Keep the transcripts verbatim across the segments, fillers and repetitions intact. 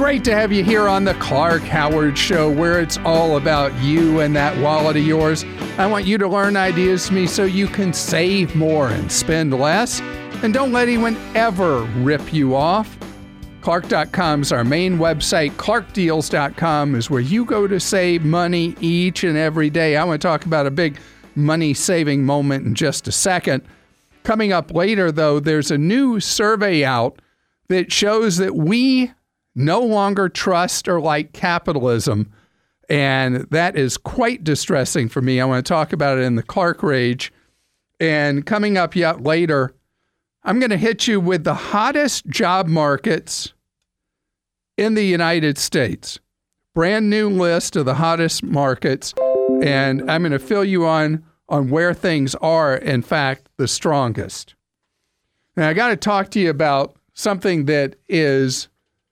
great to have you here on the Clark Howard Show, where it's all about you and that wallet of yours. I want you to learn ideas from me so you can save more and spend less. And don't let anyone ever rip you off. Clark dot com is our main website. Clark Deals dot com is where you go to save money each and every day. I want to talk about a big money-saving moment in just a second. Coming up later, though, there's a new survey out that shows that we no longer trust or like capitalism, and that is quite distressing for me. I want to talk about it in the Clark Rage. And coming up yet later, I'm going to hit you with the hottest job markets in the United States. Brand new list of the hottest markets, and I'm going to fill you on on where things are, in fact, the strongest. Now, I got to talk to you about something that is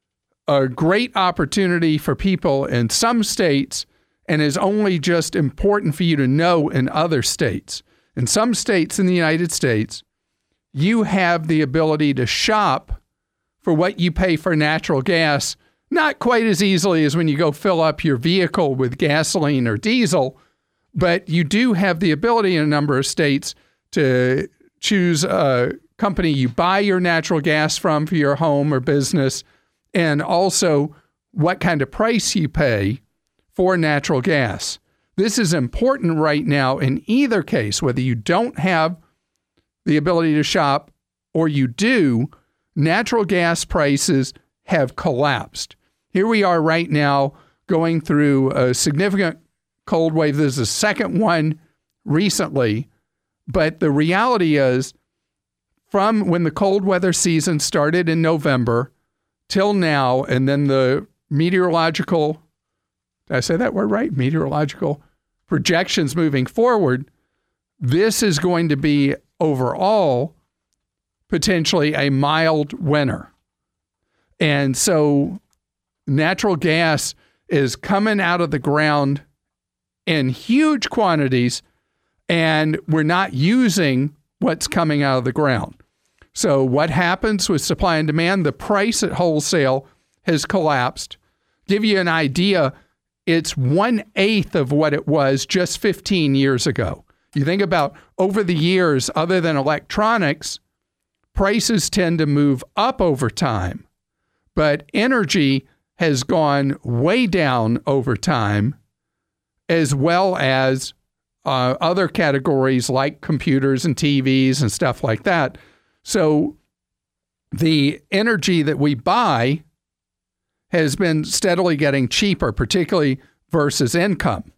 a great opportunity for people in some states and is only just important for you to know in other states. In some states in the United States, you have the ability to shop for what you pay for natural gas, not quite as easily as when you go fill up your vehicle with gasoline or diesel, but you do have the ability in a number of states to choose a company you buy your natural gas from for your home or business, and also what kind of price you pay for natural gas. This is important right now in either case, whether you don't have the ability to shop or you do, natural gas prices have collapsed. Here we are right now going through a significant cold wave. This is the second one recently, but the reality is from when the cold weather season started in November till now, and then the meteorological, did I say that word right? Meteorological projections moving forward, this is going to be overall potentially a mild winter. And so natural gas is coming out of the ground in huge quantities, and we're not using what's coming out of the ground. So what happens with supply and demand? The price at wholesale has collapsed. Give you an idea, it's one-eighth of what it was just fifteen years ago. You think about over the years, other than electronics, prices tend to move up over time. But energy has gone way down over time, as well as uh, other categories like computers and T Vs and stuff like that. So the energy that we buy has been steadily getting cheaper, particularly versus income.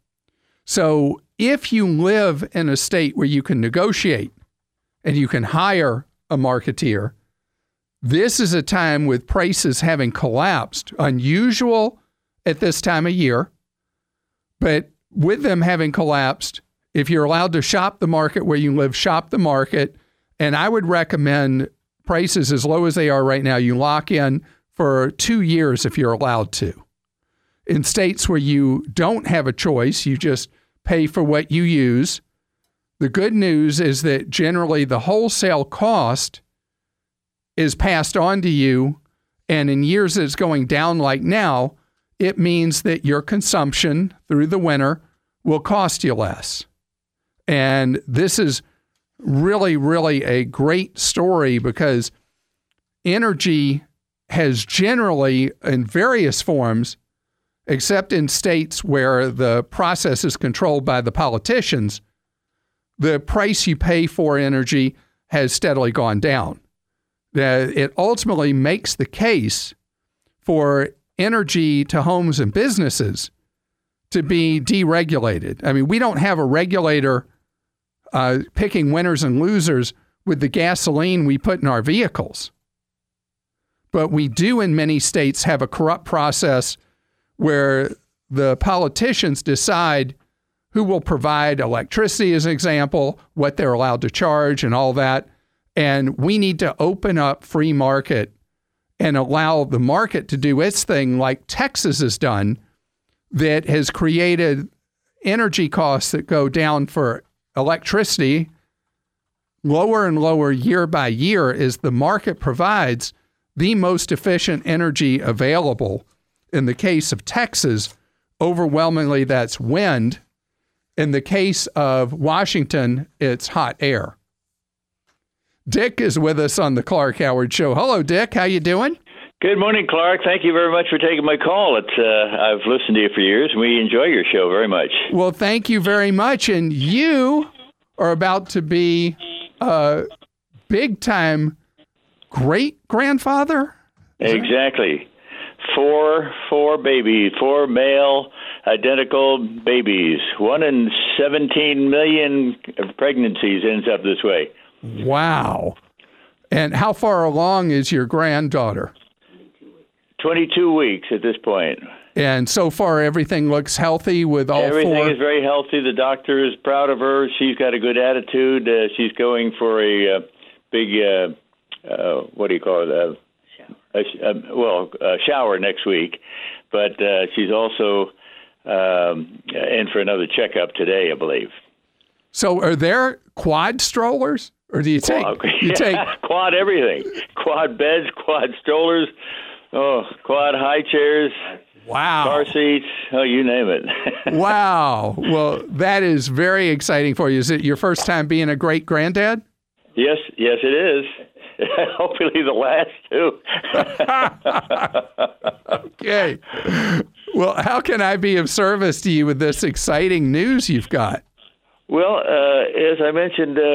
So if you live in a state where you can negotiate and you can hire a marketeer, this is a time with prices having collapsed, unusual at this time of year, but with them having collapsed, if you're allowed to shop the market where you live, shop the market. And I would recommend prices as low as they are right now, you lock in for two years if you're allowed to. In states where you don't have a choice, you just pay for what you use. The good news is that generally the wholesale cost is passed on to you, and in years that it's going down like now, it means that your consumption through the winter will cost you less. And this is really, really a great story because energy has generally, in various forms, except in states where the process is controlled by the politicians, the price you pay for energy has steadily gone down. Uh, it ultimately makes the case for energy to homes and businesses to be deregulated. I mean, we don't have a regulator uh, picking winners and losers with the gasoline we put in our vehicles. But we do in many states have a corrupt process where the politicians decide who will provide electricity, as an example, what they're allowed to charge and all that. And we need to open up free market and allow the market to do its thing like Texas has done, that has created energy costs that go down for electricity lower and lower year by year as the market provides the most efficient energy available In the case of Texas, overwhelmingly that's wind. In the case of Washington, it's hot air. Dick is with us on the Clark Howard Show. Hello, Dick. How you doing? Good morning, Clark. Thank you very much for taking my call. It's uh, I've listened to you for years, and we enjoy your show very much. Well, thank you very much. And you are about to be a big-time great-grandfather? Exactly. Four, four babies, four male identical babies. One in seventeen million pregnancies ends up this way. Wow. And how far along is your granddaughter? twenty-two weeks at this point. And so far, everything looks healthy with all Everything four? Everything is very healthy. The doctor is proud of her. She's got a good attitude. Uh, she's going for a uh, big, uh, uh, what do you call it? Uh, a, a, well, a shower next week. But uh, she's also um, in for another checkup today, I believe. So are there quad strollers? Or do you take, quad, you yeah, take quad everything? Quad beds, quad strollers, oh, quad high chairs. Wow. Car seats, oh, you name it. Wow. Well, that is very exciting for you. Is it your first time being a great granddad? Yes, yes, it is. Hopefully the last, too. Okay. Well, how can I be of service to you with this exciting news you've got? Well, uh, as I mentioned, uh,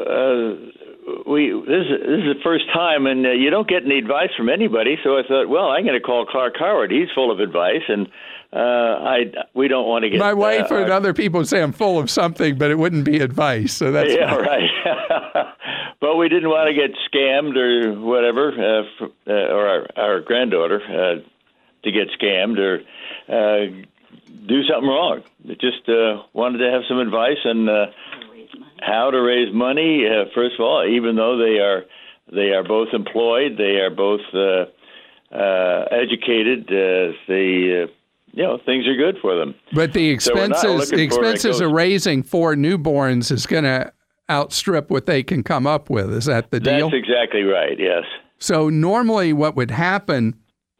uh, we this is, this is the first time, and uh, you don't get any advice from anybody. So I thought, well, I'm going to call Clark Howard. He's full of advice, and uh, I we don't want to get my wife uh, and other people say I'm full of something, but it wouldn't be advice. So that's yeah, fine. right. But we didn't want to get scammed or whatever, uh, for, uh, or our, our granddaughter uh, to get scammed or uh, do something wrong. Just uh, wanted to have some advice on uh, how to raise money. Uh, first of all, even though they are they are both employed, they are both uh, uh, educated. Uh, they, uh, you know, things are good for them. But the expenses, so the expenses of raising four newborns is going to outstrip what they can come up with. Is that the deal? That's exactly right. Yes. So normally, what would happen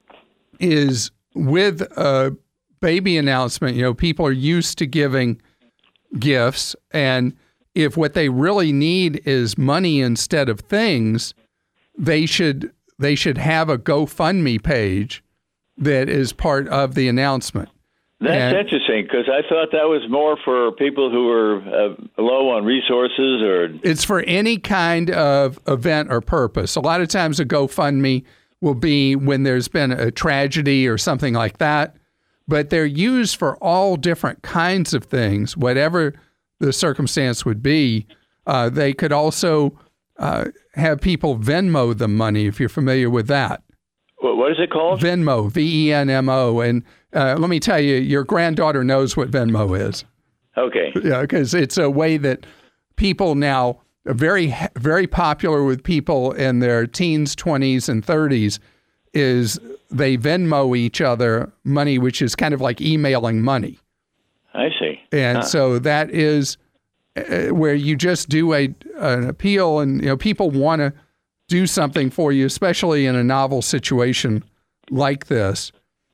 is with a baby announcement, you know, people are used to giving gifts, and if what they really need is money instead of things, they should they should have a GoFundMe page that is part of the announcement. That's and, interesting, because I thought that was more for people who were uh, low on resources, or it's for any kind of event or purpose. A lot of times a GoFundMe will be when there's been a tragedy or something like that. But they're used for all different kinds of things, whatever the circumstance would be. Uh, they could also uh, have people Venmo them money, if you're familiar with that. What is it called? Venmo, V E N M O. And uh, let me tell you, your granddaughter knows what Venmo is. Okay. Yeah, because it's a way that people now are very, very popular with people in their teens, twenties, and thirties, is they Venmo each other money, which is kind of like emailing money. I see. And huh. so that is uh, where you just do a an appeal, and you know people want to do something for you, especially in a novel situation like this.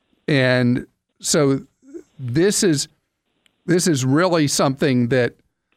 And so this is this is really something that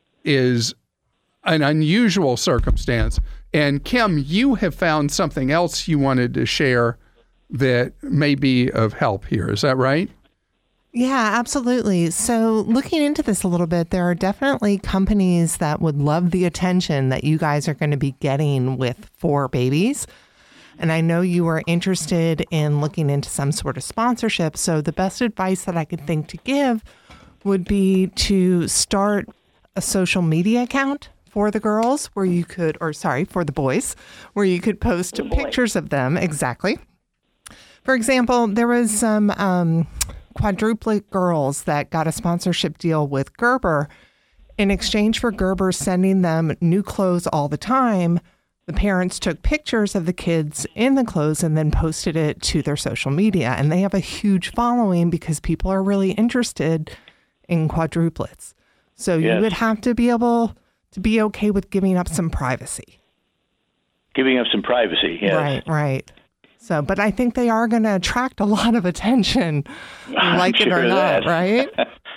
is an unusual circumstance. And Kim, you have found something else you wanted to share that may be of help here. Is that right? Yeah, absolutely. So looking into this a little bit, there are definitely companies that would love the attention that you guys are going to be getting with four babies. And I know you are interested in looking into some sort of sponsorship. So the best advice that I could think to give would be to start a social media account for the girls where you could, or sorry, for the boys, where you could post pictures of them. Exactly. For example, there was some um, quadruplet girls that got a sponsorship deal with Gerber. In exchange for Gerber sending them new clothes all the time, the parents took pictures of the kids in the clothes and then posted it to their social media. And they have a huge following because people are really interested in quadruplets. So yes. You would have to be able to be okay with giving up some privacy. Giving up some privacy, yes. Right, right. So, but I think they are going to attract a lot of attention, like it or not, right?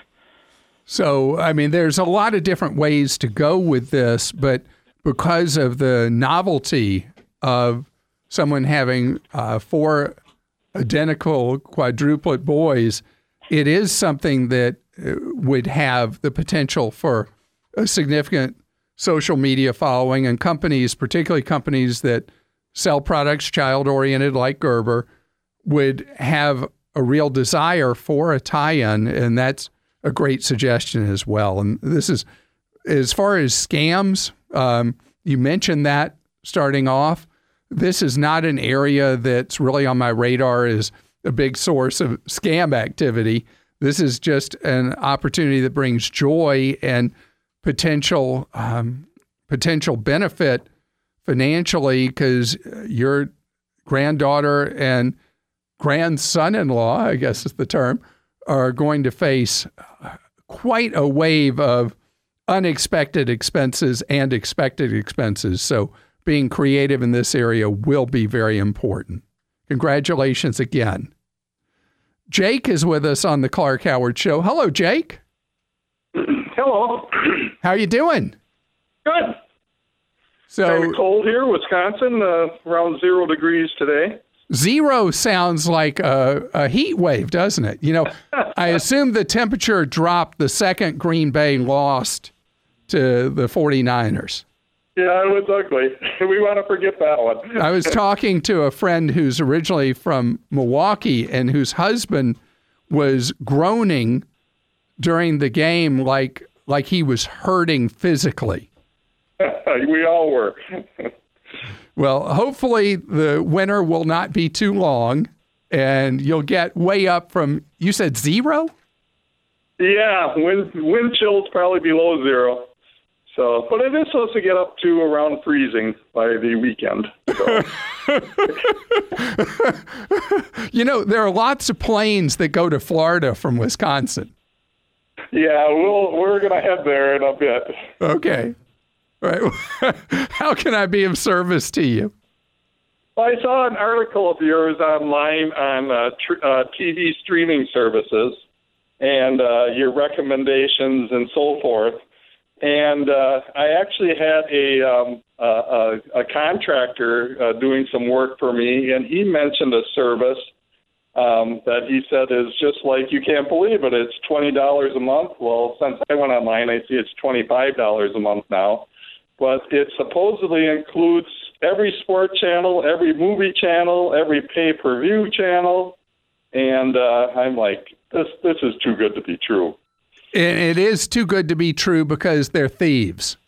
So, I mean, there's a lot of different ways to go with this, but because of the novelty of someone having uh, four identical quadruplet boys, it is something that would have the potential for a significant social media following, and companies, particularly companies that sell products child-oriented like Gerber, would have a real desire for a tie-in, and that's a great suggestion as well. And this is, as far as scams, um, you mentioned that starting off. This is not an area that's really on my radar as a big source of scam activity. This is just an opportunity that brings joy and potential um, potential benefit financially, because your granddaughter and grandson-in-law, I guess is the term, are going to face quite a wave of unexpected expenses and expected expenses. So being creative in this area will be very important. Congratulations again. Jake is with us on the Clark Howard Show. Hello, Jake. Hello. How are you doing? Good. So kind of cold here, Wisconsin, uh, around zero degrees today. Zero sounds like a, a heat wave, doesn't it? You know, I assume the temperature dropped the second Green Bay lost to the forty-niners. Yeah, it was ugly. We want to forget that one. I was talking to a friend who's originally from Milwaukee and whose husband was groaning during the game like like he was hurting physically. We all were. Well, hopefully the winter will not be too long and you'll get way up from, you said zero? Yeah, wind, wind chill's probably below zero. So, but it is supposed to get up to around freezing by the weekend. So. You know, there are lots of planes that go to Florida from Wisconsin. Yeah, we'll, we're going to head there in a bit. Okay. All right. How can I be of service to you? Well, I saw an article of yours online on uh, tr- uh, T V streaming services and uh, your recommendations and so forth. And uh, I actually had a um, a, a contractor uh, doing some work for me, and he mentioned a service um, that he said is just like, you can't believe it, it's twenty dollars a month. Well, since I went online, I see it's twenty-five dollars a month now. But it supposedly includes every sport channel, every movie channel, every pay-per-view channel. And uh, I'm like, this this is too good to be true. It is too good to be true because they're thieves.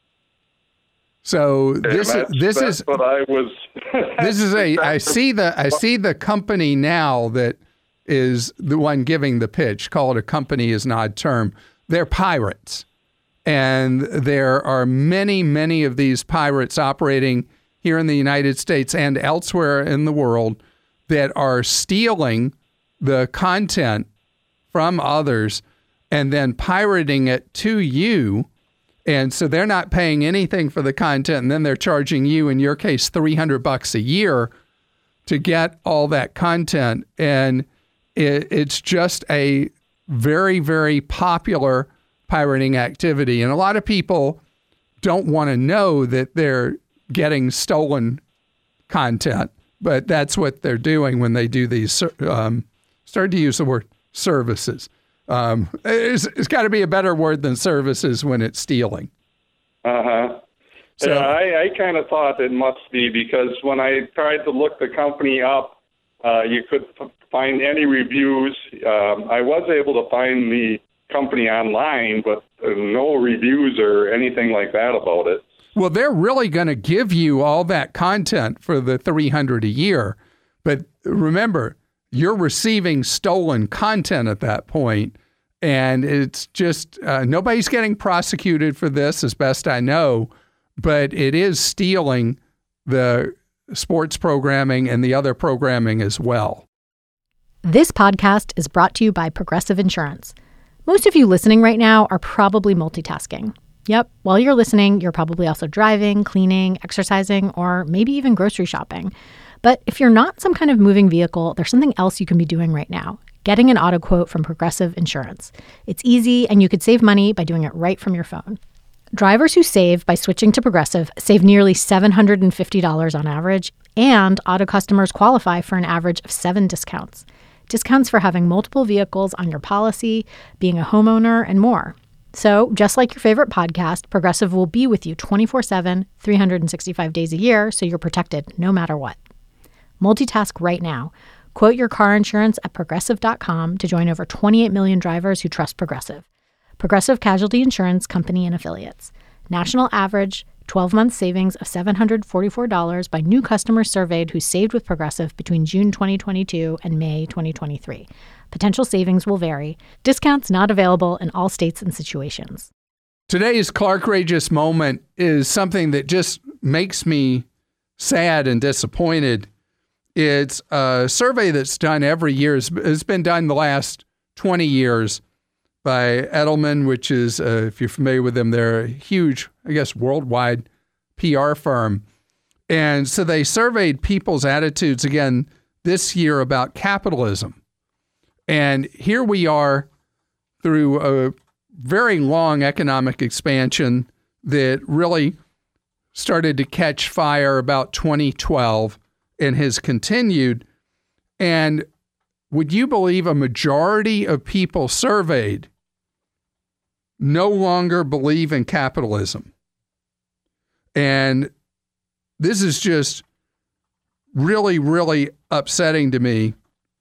So this that's, is this that's is what I was. this is a I see the I see the company now that is the one giving the pitch. Call it a company is an odd term. They're pirates, and there are many many of these pirates operating here in the United States and elsewhere in the world that are stealing the content from others and then pirating it to you. And so they're not paying anything for the content, and then they're charging you, in your case, three hundred bucks a year to get all that content. And it, it's just a very, very popular pirating activity. And a lot of people don't want to know that they're getting stolen content, but that's what they're doing when they do these, um, started to use the word services. Um, it's, it's got to be a better word than services when it's stealing. Uh-huh. So, yeah, I, I kind of thought it must be, because when I tried to look the company up, uh, you could f- find any reviews. Um, I was able to find the company online, but uh, no reviews or anything like that about it. Well, they're really going to give you all that content for the three hundred dollars a year. But remember, you're receiving stolen content at that point, and it's just uh, nobody's getting prosecuted for this, as best I know, but it is stealing the sports programming and the other programming as well. This podcast is brought to you by Progressive Insurance. Most of you listening right now are probably multitasking. Yep, while you're listening, you're probably also driving, cleaning, exercising, or maybe even grocery shopping. But if you're not some kind of moving vehicle, there's something else you can be doing right now. Getting an auto quote from Progressive Insurance. It's easy, and you could save money by doing it right from your phone. Drivers who save by switching to Progressive save nearly seven hundred fifty dollars on average, and auto customers qualify for an average of seven discounts. Discounts for having multiple vehicles on your policy, being a homeowner, and more. So, just like your favorite podcast, Progressive will be with you twenty-four seven, three hundred sixty-five days a year, so you're protected no matter what. Multitask right now. Quote your car insurance at Progressive dot com to join over twenty-eight million drivers who trust Progressive. Progressive Casualty Insurance Company and Affiliates. National average twelve-month savings of seven hundred forty-four dollars by new customers surveyed who saved with Progressive between June twenty twenty-two and May twenty twenty-three. Potential savings will vary. Discounts not available in all states and situations. Today's Clarkrageous moment is something that just makes me sad and disappointed. It's a survey that's done every year. It's been done the last twenty years by Edelman, which is, uh, if you're familiar with them, they're a huge, I guess, worldwide P R firm. And so they surveyed people's attitudes again this year about capitalism. And here we are through a very long economic expansion that really started to catch fire about twenty twelve and has continued. And would you believe a majority of people surveyed no longer believe in capitalism? And this is just really, really upsetting to me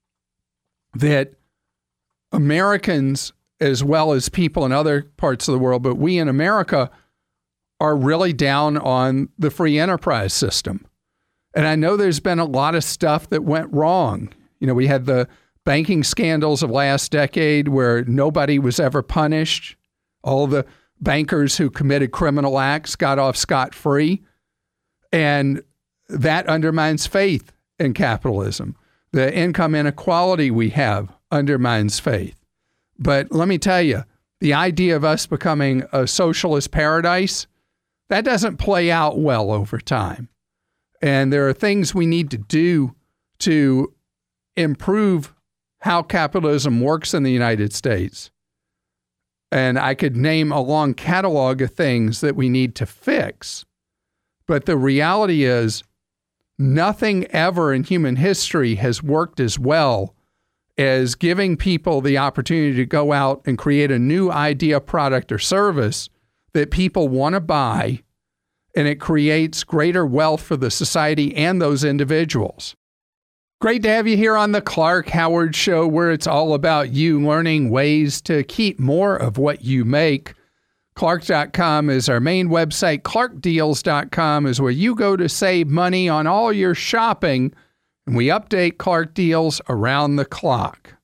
that Americans, as well as people in other parts of the world, but we in America are really down on the free enterprise system. And I know there's been a lot of stuff that went wrong. You know, we had the banking scandals of last decade where nobody was ever punished. All the bankers who committed criminal acts got off scot-free. And that undermines faith in capitalism. The income inequality we have undermines faith. But let me tell you, the idea of us becoming a socialist paradise, that doesn't play out well over time. And there are things we need to do to improve how capitalism works in the United States. And I could name a long catalog of things that we need to fix. But the reality is, nothing ever in human history has worked as well as giving people the opportunity to go out and create a new idea, product, or service that people want to buy, and it creates greater wealth for the society and those individuals. Great to have you here on the Clark Howard Show, where it's all about you learning ways to keep more of what you make. Clark dot com is our main website. Clark Deals dot com is where you go to save money on all your shopping, and we update Clark Deals around the clock.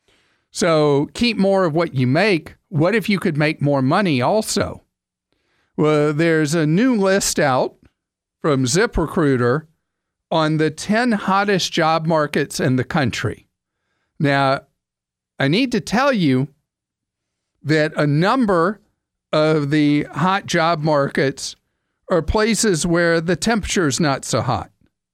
So keep more of what you make. What if you could make more money also? Well, there's a new list out from ZipRecruiter on the ten hottest job markets in the country. Now, I need to tell you that a number of the hot job markets are places where the temperature is not so hot.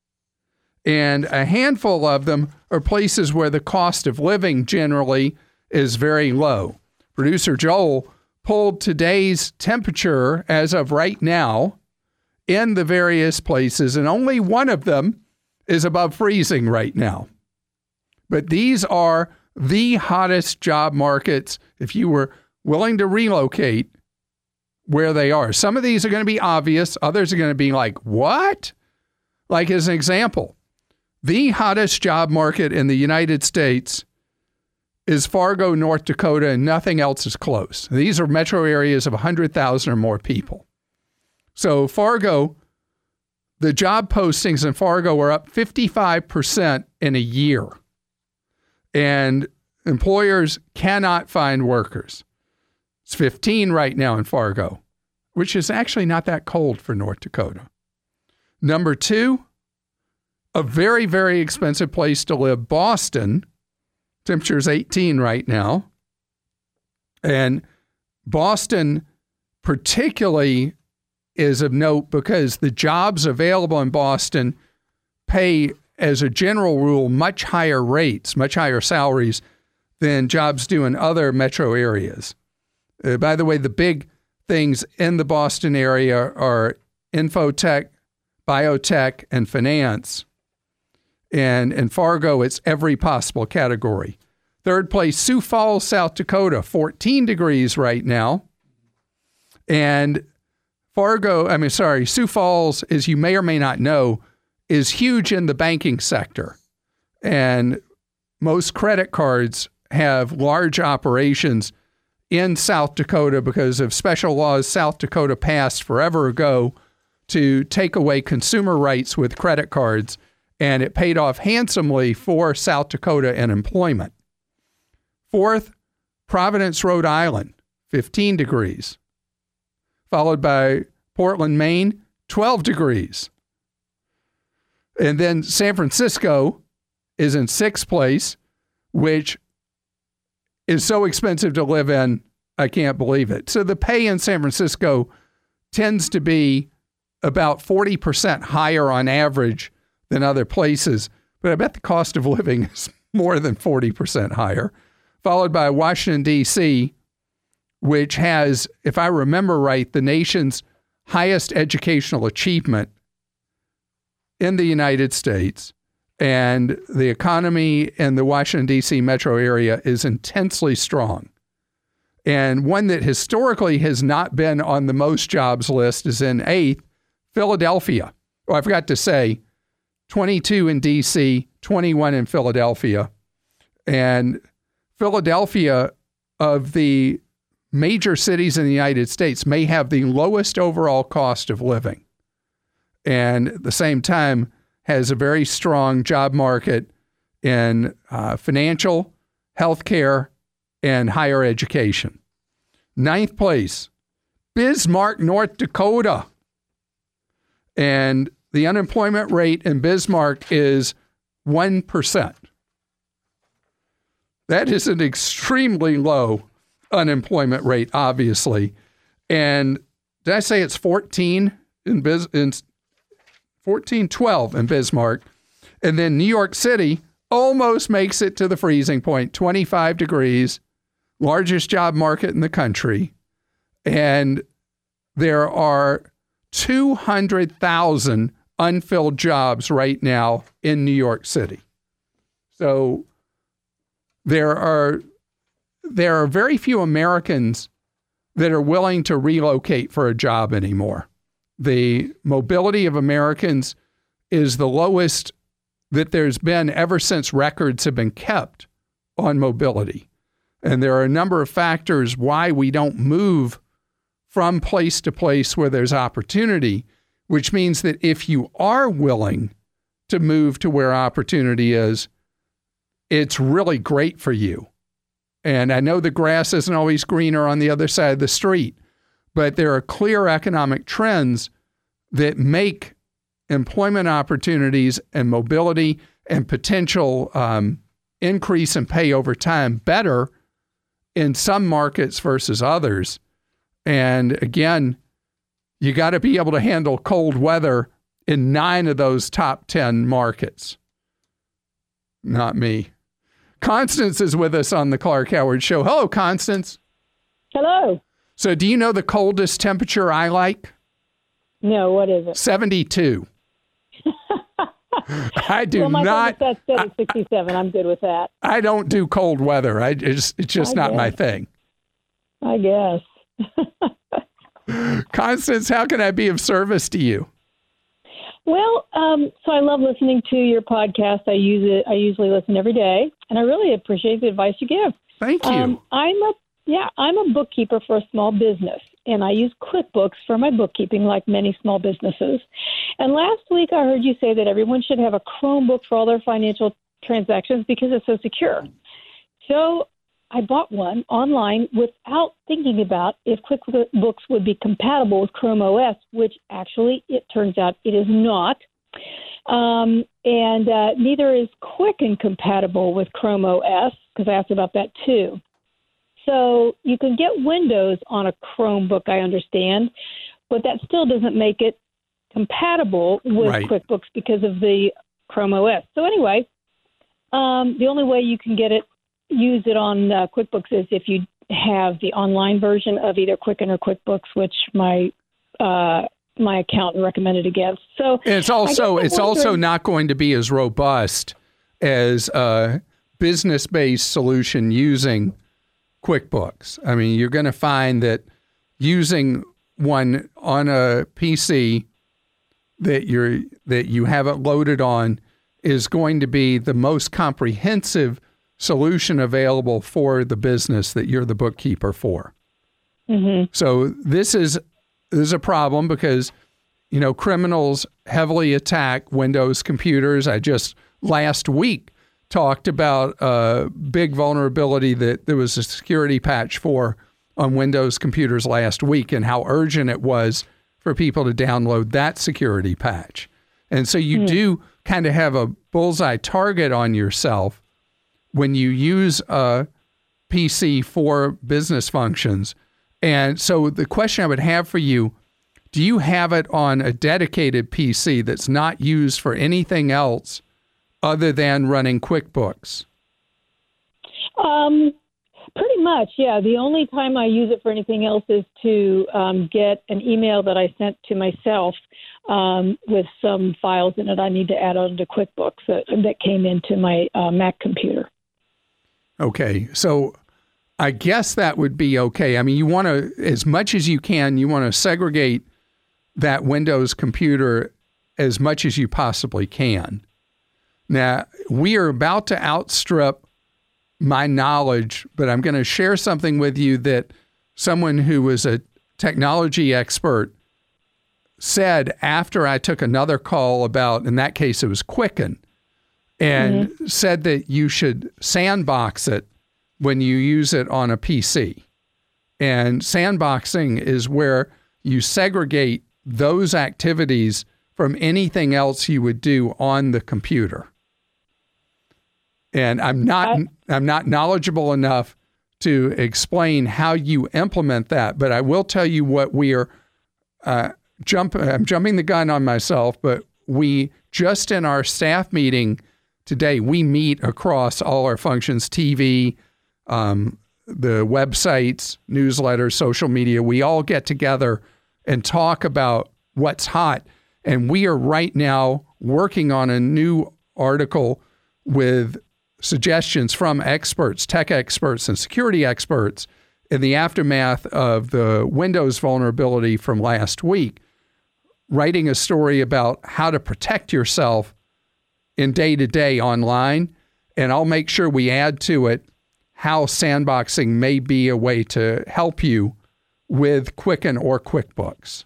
And a handful of them are places where the cost of living generally is very low. Producer Joel pulled today's temperature as of right now in the various places, and only one of them is above freezing right now. But these are the hottest job markets, if you were willing to relocate, where they are. Some of these are going to be obvious. Others are going to be like, what? Like, as an example, the hottest job market in the United States is Fargo, North Dakota, and nothing else is close. These are metro areas of one hundred thousand or more people. So Fargo, the job postings in Fargo are up fifty-five percent in a year. And employers cannot find workers. It's fifteen right now in Fargo, which is actually not that cold for North Dakota. Number two, a very, very expensive place to live, Boston. Temperature is eighteen right now. And Boston particularly is of note because the jobs available in Boston pay as a general rule, much higher rates, much higher salaries than jobs do in other metro areas. Uh, by the way, the big things in the Boston area are infotech, biotech, and finance. And in Fargo, it's every possible category. Third place, Sioux Falls, South Dakota, fourteen degrees right now. And Fargo, I mean, sorry, Sioux Falls, as you may or may not know, is huge in the banking sector. And most credit cards have large operations in South Dakota because of special laws South Dakota passed forever ago to take away consumer rights with credit cards. And it paid off handsomely for South Dakota in employment. Fourth, Providence, Rhode Island, fifteen degrees. Followed by Portland, Maine, twelve degrees. And then San Francisco is in sixth place, which is so expensive to live in, I can't believe it. So the pay in San Francisco tends to be about forty percent higher on average than other places, but I bet the cost of living is more than forty percent higher. Followed by Washington, D C, which has, if I remember right, the nation's highest educational achievement in the United States. And the economy in the Washington, D C metro area is intensely strong. And one that historically has not been on the most jobs list is in eighth, Philadelphia. Oh, I forgot to say, twenty-two in D C, twenty-one in Philadelphia. And Philadelphia, of the major cities in the United States, may have the lowest overall cost of living. And at the same time, has a very strong job market in uh, financial, healthcare, and higher education. Ninth place, Bismarck, North Dakota. And the unemployment rate in Bismarck is one percent. That is an extremely low unemployment rate, obviously. And did I say it's fourteen in, Bis- in fourteen, twelve in Bismarck? And then New York City almost makes it to the freezing point, twenty-five degrees, largest job market in the country. And there are two hundred thousand unfilled jobs right now in New York City. So there are there are very few Americans that are willing to relocate for a job anymore. The mobility of Americans is the lowest that there's been ever since records have been kept on mobility. And there are a number of factors why we don't move from place to place where there's opportunity, which means that if you are willing to move to where opportunity is, it's really great for you. And I know the grass isn't always greener on the other side of the street, but there are clear economic trends that make employment opportunities and mobility and potential um, increase in pay over time better in some markets versus others. And again, you got to be able to handle cold weather in nine of those top ten markets. Not me. Constance is with us on the Clark Howard Show. Hello, Constance. Hello. So do you know the coldest temperature I like? No, what is it? seventy-two. I do well, my not. That's at sixty-seven. I'm good with that. I don't do cold weather. I just, it's just I not guess. my thing. I guess. Constance, how can I be of service to you? Well, um, so I love listening to your podcast. I use it. I usually listen every day, and I really appreciate the advice you give. Thank you. Um, I'm a yeah. I'm a bookkeeper for a small business, and I use QuickBooks for my bookkeeping, like many small businesses. And last week, I heard you say that everyone should have a Chromebook for all their financial transactions because it's so secure. So I bought one online without thinking about if QuickBooks would be compatible with Chrome O S, which actually it turns out it is not. Um, and uh, neither is Quicken compatible with Chrome O S, because I asked about that too. So you can get Windows on a Chromebook, I understand, but that still doesn't make it compatible with Right. QuickBooks because of the Chrome O S. So anyway, um, the only way you can get it, use it on uh, QuickBooks is if you have the online version of either Quicken or QuickBooks, which my uh, my accountant recommended against. So and it's also it's wondering, also not going to be as robust as a business-based solution using QuickBooks. I mean, you're going to find that using one on a P C that you're that you have it loaded on is going to be the most comprehensive solution available for the business that you're the bookkeeper for. Mm-hmm. So this is this is a problem because, you know, criminals heavily attack Windows computers. I just last week talked about a big vulnerability that there was a security patch for on Windows computers last week and how urgent it was for people to download that security patch. And so you mm. do kind of have a bullseye target on yourself when you use a P C for business functions. And so the question I would have for you, do you have it on a dedicated P C that's not used for anything else other than running QuickBooks? Um, pretty much, yeah. The only time I use it for anything else is to um, get an email that I sent to myself um, with some files in it I need to add on to QuickBooks that, that came into my uh, Mac computer. Okay, so I guess that would be okay. I mean, you want to, as much as you can, you want to segregate that Windows computer as much as you possibly can. Now, we are about to outstrip my knowledge, but I'm going to share something with you that someone who was a technology expert said after I took another call about, in that case, it was Quicken, and mm-hmm. said that you should sandbox it when you use it on a P C. And sandboxing is where you segregate those activities from anything else you would do on the computer. And I'm not I, I'm not knowledgeable enough to explain how you implement that, but I will tell you what we are uh, jump I'm jumping the gun on myself, but we just in our staff meeting today, we meet across all our functions, T V, um, the websites, newsletters, social media. We all get together and talk about what's hot. And we are right now working on a new article with suggestions from experts, tech experts and security experts in the aftermath of the Windows vulnerability from last week, writing a story about how to protect yourself in day-to-day online. And I'll make sure we add to it how sandboxing may be a way to help you with Quicken or QuickBooks.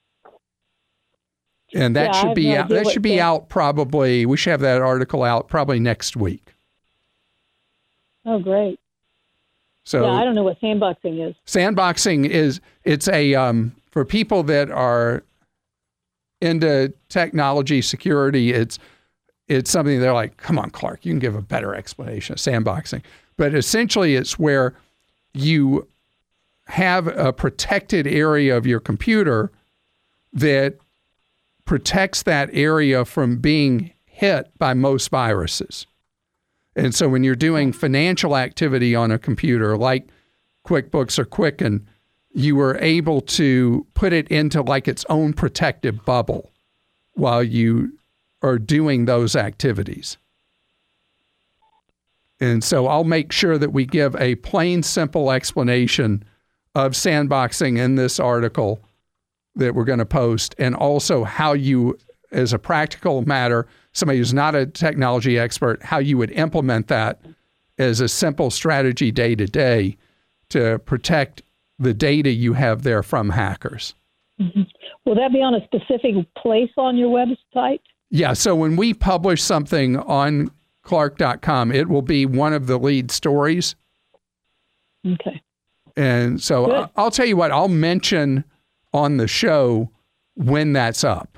And that yeah, should be no out, that should be that. out probably, we should have that article out probably next week. Oh, great. So yeah, I don't know what sandboxing is. Sandboxing is, it's a, um, for people that are into technology security, it's, it's something they're like, come on, Clark, you can give a better explanation of sandboxing. But essentially it's where you have a protected area of your computer that protects that area from being hit by most viruses. And so when you're doing financial activity on a computer like QuickBooks or Quicken, you were able to put it into like its own protective bubble while you are doing those activities. And so I'll make sure that we give a plain, simple explanation of sandboxing in this article that we're going to post, and also how you, as a practical matter, somebody who's not a technology expert, how you would implement that as a simple strategy day to day to protect the data you have there from hackers. Mm-hmm. Will that be on a specific place on your website? Yeah, so when we publish something on Clark dot com, it will be one of the lead stories. Okay. And so Good. I'll tell you what, I'll mention on the show when that's up.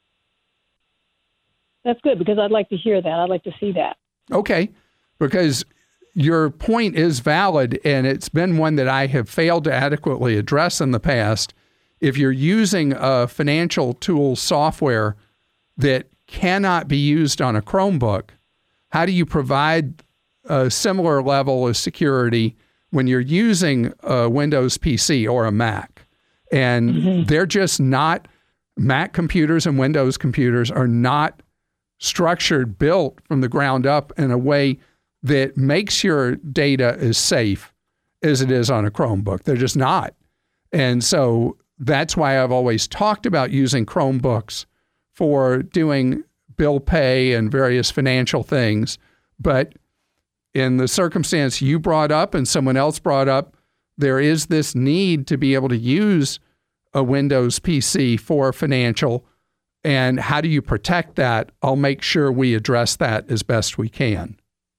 That's good, because I'd like to hear that. I'd like to see that. Okay, because your point is valid, and it's been one that I have failed to adequately address in the past. If you're using a financial tool software that cannot be used on a Chromebook, how do you provide a similar level of security when you're using a Windows P C or a Mac? And mm-hmm. they're just not, Mac computers and Windows computers are not structured, built from the ground up in a way that makes your data as safe as it is on a Chromebook. They're just not. And so that's why I've always talked about using Chromebooks for doing bill pay and various financial things. But in the circumstance you brought up and someone else brought up, there is this need to be able to use a Windows P C for financial. And how do you protect that? I'll make sure we address that as best we can.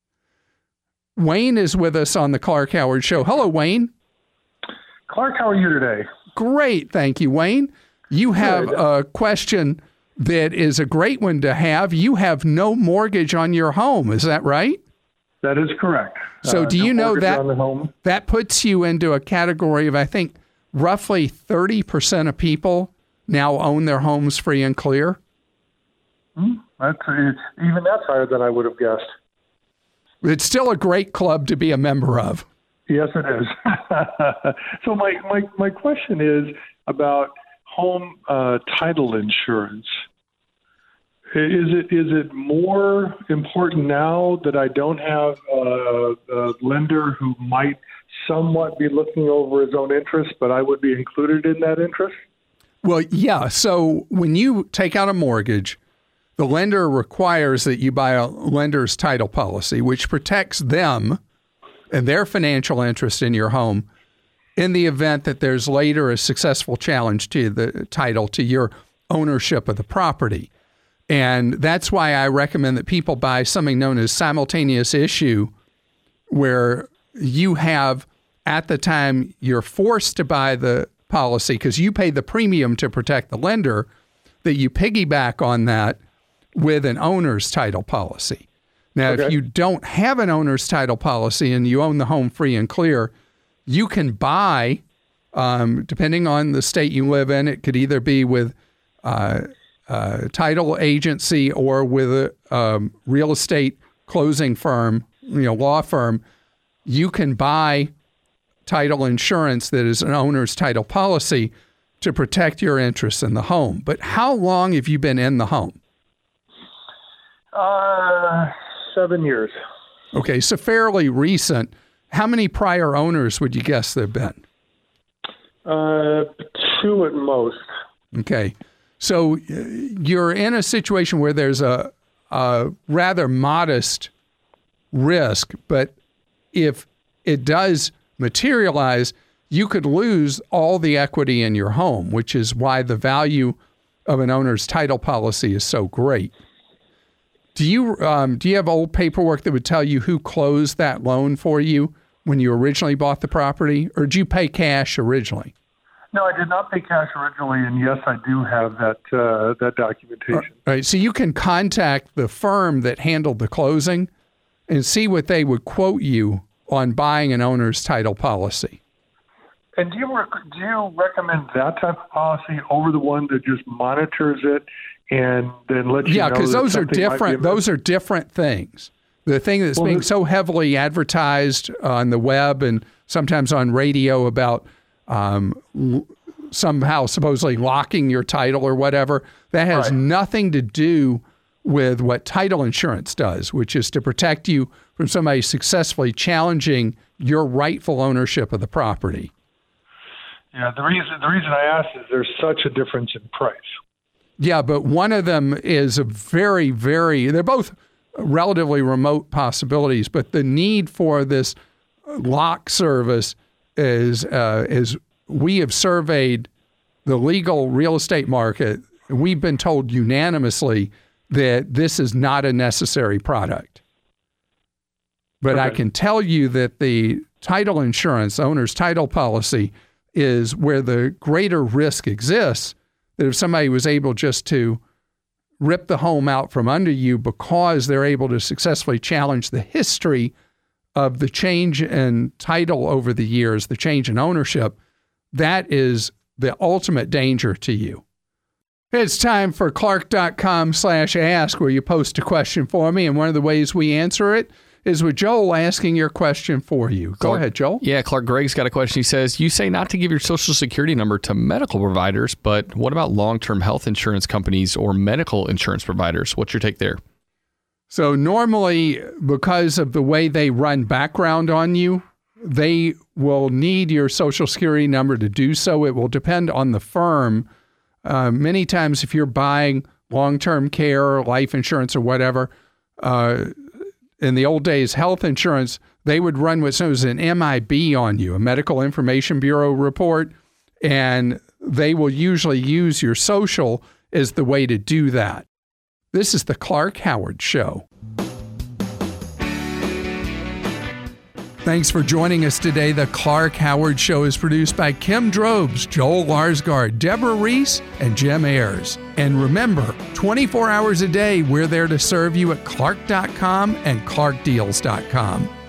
Wayne is with us on the Clark Howard Show. Hello, Wayne. Clark, how are you today? Great. Thank you, Wayne. You have Good. a question that is a great one to have. You have no mortgage on your home. Is that right? That is correct. So uh, do you no know that on the home. that puts you into a category of, I think, roughly thirty percent of people now own their homes free and clear? Hmm, that's uh, even that's higher than I would have guessed. It's still a great club to be a member of. Yes, it is. So my, my, my question is about home uh, title insurance. Is it is it more important now that I don't have a, a lender who might somewhat be looking over his own interest, but I would be included in that interest? Well, yeah. So when you take out a mortgage, the lender requires that you buy a lender's title policy, which protects them and their financial interest in your home in the event that there's later a successful challenge to the title, to your ownership of the property. And that's why I recommend that people buy something known as simultaneous issue, where you have, at the time you're forced to buy the policy, because you pay the premium to protect the lender, that you piggyback on that with an owner's title policy. Now, okay. if you don't have an owner's title policy and you own the home free and clear, you can buy, um, depending on the state you live in, it could either be with uh, a title agency or with a um, real estate closing firm, you know, law firm. You can buy title insurance that is an owner's title policy to protect your interests in the home. But how long have you been in the home? Uh, seven years. Okay, so fairly recent. How many prior owners would you guess there have been? Uh, two at most. Okay, so you're in a situation where there's a, a rather modest risk, but if it does materialize, you could lose all the equity in your home, which is why the value of an owner's title policy is so great. Do you um, do you have old paperwork that would tell you who closed that loan for you when you originally bought the property, or did you pay cash originally? No, I did not pay cash originally, and yes, I do have that uh, that documentation. All right, so you can contact the firm that handled the closing and see what they would quote you on buying an owner's title policy. And do you rec- do you recommend that type of policy over the one that just monitors it and then lets you yeah, know? Yeah, because those are different. Be those are different things. The thing that's well, being so heavily advertised on the web and sometimes on radio about um, l- somehow supposedly locking your title or whatever, that has right. nothing to do with what title insurance does, which is to protect you from somebody successfully challenging your rightful ownership of the property. Yeah, the reason the reason I asked is there's such a difference in price. Yeah, but one of them is a very, very, they're both relatively remote possibilities, but the need for this lock service is, uh, is we have surveyed the legal real estate market. We've been told unanimously that this is not a necessary product. But okay. I can tell you that the title insurance, owner's title policy, is where the greater risk exists, that if somebody was able just to rip the home out from under you because they're able to successfully challenge the history of the change in title over the years, the change in ownership, that is the ultimate danger to you. It's time for Clark.com slash ask, where you post a question for me, and one of the ways we answer it is with Joel asking your question for you. Go Clark, ahead, Joel. Yeah, Clark Gregg's got a question. He says, you say not to give your Social Security number to medical providers, but what about long-term health insurance companies or medical insurance providers? What's your take there? So normally, because of the way they run background on you, they will need your Social Security number to do so. It will depend on the firm. Uh, many times if you're buying long-term care, life insurance, or whatever, uh, in the old days, health insurance, they would run what's known as an M I B on you, a Medical Information Bureau report, and they will usually use your social as the way to do that. This is the Clark Howard Show. Thanks for joining us today. The Clark Howard Show is produced by Kim Drobes, Joel Larsgaard, Deborah Reese, and Jim Ayers. And remember, twenty-four hours a day, we're there to serve you at Clark dot com and Clark Deals dot com.